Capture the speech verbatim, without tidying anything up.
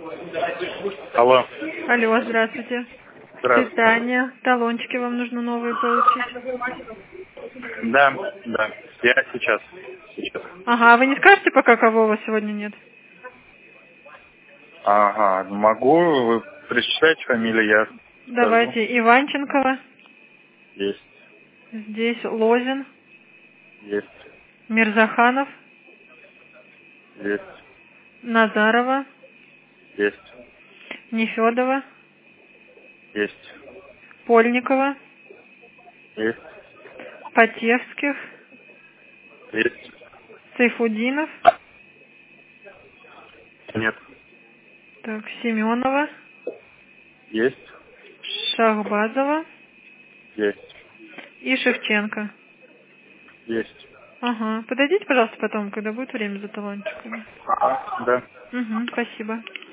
Алло. Алло, здравствуйте. Здравствуйте. Питание. Талончики вам нужно новые получить. Да, да. Я сейчас. сейчас. Ага, а вы не скажете пока, кого у вас сегодня нет? Ага, могу. Вы прочитайте фамилию, я скажу. Давайте. Иванченкова. Есть. Здесь Лозин. Есть. Мирзаханов. Есть. Назарова. Есть. Нефедова. Есть. Польникова. Есть. Потевских. Есть. Сайфудинов. Нет. Так, Семенова. Есть. Шахбазова. Есть. И Шевченко. Есть. Ага. Подойдите, пожалуйста, потом, когда будет время за талончиками. Ага, да. Угу, спасибо.